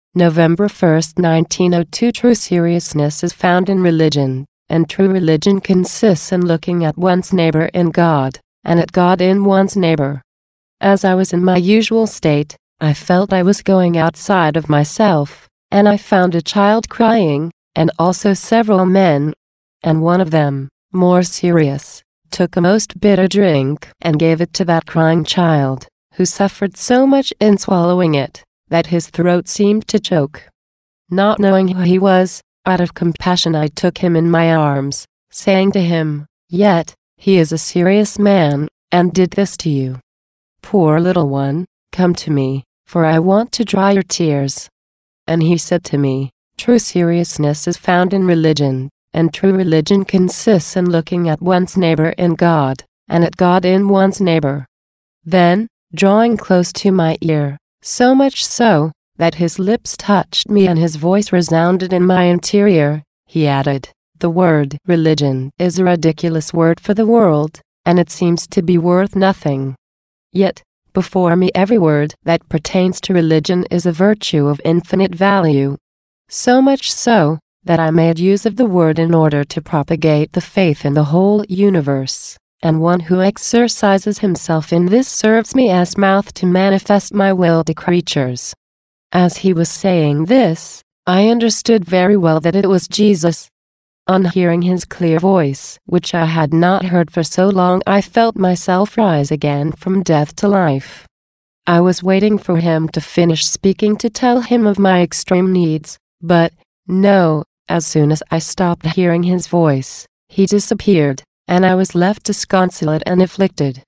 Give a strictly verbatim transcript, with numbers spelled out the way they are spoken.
November first, nineteen oh two. True seriousness is found in religion, and true religion consists in looking at one's neighbor in God, and at God in one's neighbor. As I was in my usual state, I felt I was going outside of myself, and I found a child crying, and also several men. And one of them, more serious, took a most bitter drink and gave it to that crying child, who suffered so much in swallowing it, that his throat seemed to choke. Not knowing who he was, out of compassion I took him in my arms, saying to him, "Yet, he is a serious man, and did this to you. Poor little one, come to me, for I want to dry your tears." And he said to me, "True seriousness is found in religion, and true religion consists in looking at one's neighbor in God, and at God in one's neighbor." Then, drawing close to my ear, so much so, that his lips touched me and his voice resounded in my interior, he added, "The word religion is a ridiculous word for the world, and it seems to be worth nothing. Yet, before me every word that pertains to religion is a virtue of infinite value. So much so, that I made use of the word in order to propagate the faith in the whole universe, and one who exercises himself in this serves me as mouth to manifest my will to creatures." As he was saying this, I understood very well that it was Jesus. On hearing his clear voice, which I had not heard for so long, I felt myself rise again from death to life. I was waiting for him to finish speaking to tell him of my extreme needs, but, no, as soon as I stopped hearing his voice, he disappeared, and I was left disconsolate and afflicted.